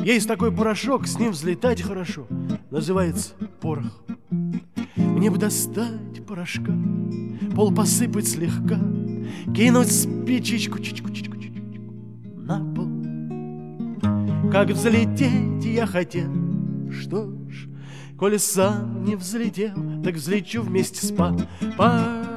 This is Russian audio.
Есть такой порошок, с ним взлетать хорошо. Называется порох. Мне бы достать порошка, пол посыпать слегка, кинуть спичечку чичку-чичку на пол. Как взлететь я хотел, что ж, коли сам не взлетел, так взлечу вместе с